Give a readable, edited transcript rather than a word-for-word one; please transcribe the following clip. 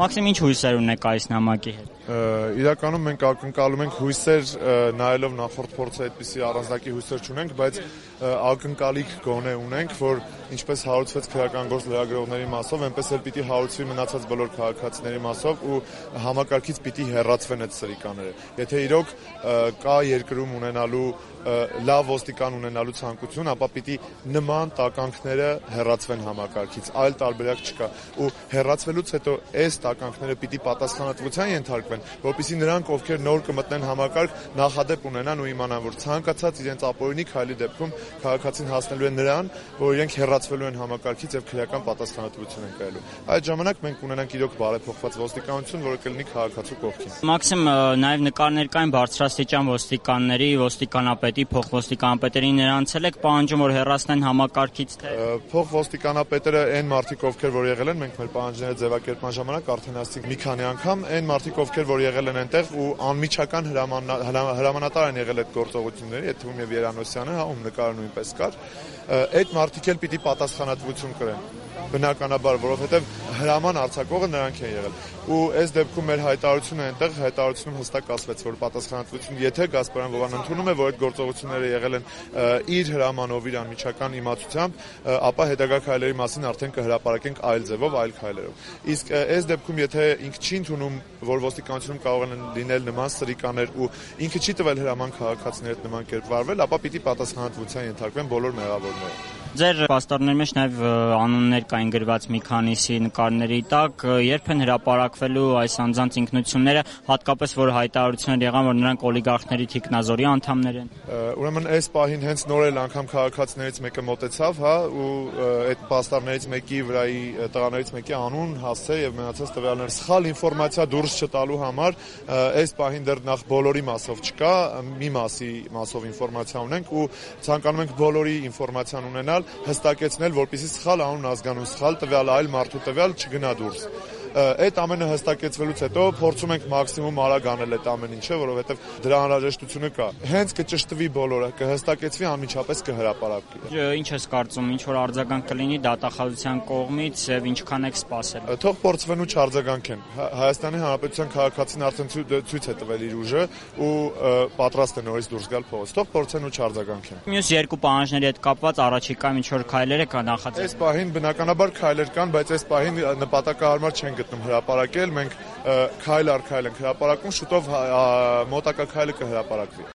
Մաքսիմ, ինչ հույսեր ունեք այս նամակի հետ։ Իրականում մենք ակնկալում ենք հույսեր, նայելով նախորդ փորձը այդպիսի առանձնակի հույսեր չունենք, բայց ակնկալիք գոնե ունենք, որ ինչպես հարուցվեց քրեական գործ լրագրողների մասով, այնպես էլ պիտի հարուցվի մնացած բոլոր քաղաքացիների մասով ու համակարգից պիտի հեռացվեն այդ սրիկաները։ Եթե իրոք կա երկրում ունենալու լավ ոստիկան ունենալու ցանկություն, ապա պիտի նման տականքները հեռացվեն համակարգից, այլ տարբերակ չկա։ Ու հեռացվելուց հետո այս տականքները պիտի պատասխանատվության ենթարկվեն, որպեսզի նրանք, ովքեր նոր կմտնեն համակարգ, նախադեպ ունենան ու իմանան, որ ցանկացած իրենց ապօրինի քայլի դեպքում քաղաքացին հասնելու է նրան, որ իրենք հեռացվելու են համակարգից եւ քրեական պատասխանատվություն են կայելու։ Այդ ժամանակ մենք ունենանք իրոք բարեփոխված ոստիկանություն, որը կլինի քաղաքացու կողքին։ Մաքսիմ, նաեւ նկարներ կային բարձրաստիճան ոստիկանների, ոստիկանապետի, փոխոստիկանապետերին նրանցել եք պահանջում, որ հեռացնեն համակարգից թե փոխոստիկանապետերը այն մարդիկ, ովքեր որ եղել են, մենք մեր պահանջները ձևակերպման ժամանակ արդեն ասացինք մի քանի անգամ, այն մարդիկ, ովքեր որ եղել են այնտեղ ու անմիջական հրամանատար են եղել այդ գործողությունների, այդ թվում եւ Երանոսյանը, ում նկարը նույնպես կար, այդ մարդիկ էլ պիտի պատասխանատվություն կրեն։ Բնականաբար, որովհետև հրաման արձակողը նրանք են եղել։ Ու այս դեպքում մեր հայտարարությունը այնտեղ հայտարարությունում հստակ ասվեց, որ պատասխանատվություն, եթե Գասպարյան Վովան ընդունում է, որ այդ գործողությունները եղել են իր հրամանով, իր անմիջական իմացությամբ, ապա հետագա քայլերի մասին արդեն կհրապարակենք այլ ձևով, այլ քայլերով։ Իսկ այս դեպքում, եթե ինքը չի ընդունում, որ ոստիկանությունում կարող են լինել նման սրիկաներ ու ինքը չի տվել հրաման քաղաքացիների հետ նման կերպ վարվել, ապա պիտի պատասխանատվության ենթարկվեն բոլոր մեղավորները։ Ձեր պաստառների մեջ նաև անուններ կային գրված մի քանիսի նկարների տակ, երբ են հրապարակվելու այս անձանց ինքնությունները, հատկապես որ հայտարարություններ եղան, որ նրանք օլիգարխների թիկնազորի անդամներ են։ Ուրեմն այս պահին հենց նոր էլ անգամ քաղաքացիներից մեկը մոտեցավ, հա, ու այդ պաստառներից մեկի վրայի տղաներից մեկի անուն, հասցե եւ մնացած տվյալներ սխալ ինֆորմացիա դուրս չտալու համար այս պահին դեռ նախ բոլորի մասով չկա, մի մասով ինֆորմացիա ունենք ու ցանկանում ենք բոլորի ինֆորմացիան ունենալ, հստակեցնել, որպեսզի սխալ անուն, ազգանուն, սխալ տվյալ, այլ մարդու տվյալ չգնա դուրս։ Այդ ամենը հստակեցվելուց հետո փորձում ենք մաքսիմում արագ անել այդ ամեն ինչը, որովհետև դրա անհրաժեշտությունը կա։ Հենց կճշտվի բոլորը, կհստակեցվի, անմիջապես կհրապարակվի։ Ինչ ես կարծում, ինչ որ արձագանք կլինի դատախազության կողմից եւ ինչքան եք սպասել։ Թող փորձվեն ու չարձագանքեն։ Հայաստանի Հանրապետության քաղաքացին արդեն ցույց է տվել իր ուժը ու պատրաստ է նորից դուրս գալ փողոց։ Թող փորձեն ու չարձագանքեն։ Մյուս երկու պահանջների հետ կապված առաջիկայում ինչ որ քայլեր եք նախաձեռնել։ Այս պահին բնականաբար քայլեր կան, բայց այս պահին նպատակահարմար չեն գտնում հրապարակել, մենք քայլ առ քայլ ենք հրապարակում, շուտով մոտակա քայլը կհրապարակվի։